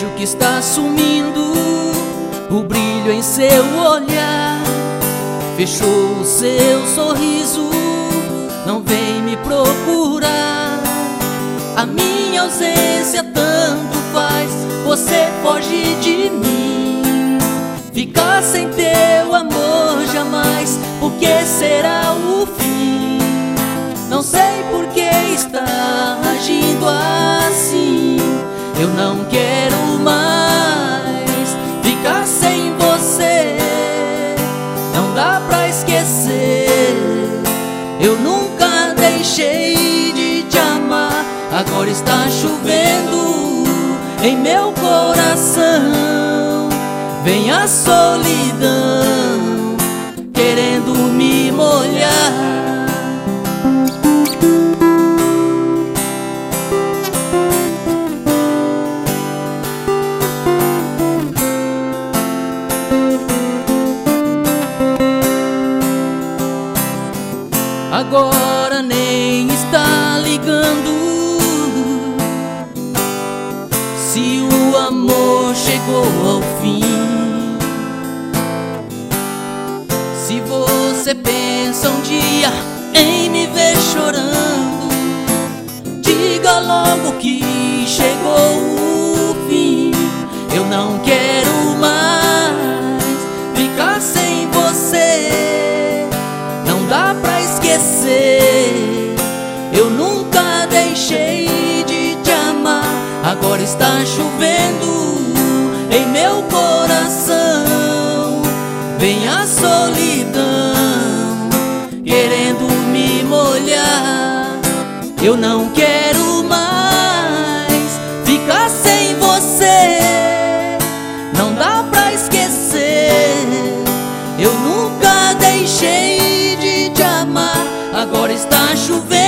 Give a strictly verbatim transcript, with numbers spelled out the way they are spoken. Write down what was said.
Vejo que está sumindo o brilho em seu olhar. Fechou o seu sorriso, não vem me procurar. A minha ausência tanto faz, você foge de mim. Ficar sem teu amor jamais, porque será o fim. Não sei por que está agindo assim. Eu não quero mais ficar sem você. Não dá pra esquecer. Eu nunca deixei de te amar. Agora está chovendo em meu coração. Vem a solidão querendo me molhar. Agora nem está ligando se o amor chegou ao fim. Se você pensa um dia em me ver chorando, diga logo que chegou o fim. Eu não quero mais ficar sem você. Não dá pra esquecer. Eu nunca deixei de te amar. Agora está chovendo em meu coração. Vem a solidão querendo me molhar. Eu não quero mais ficar sem você. Não dá pra esquecer. Eu nunca deixei de te amar. Agora está chovendo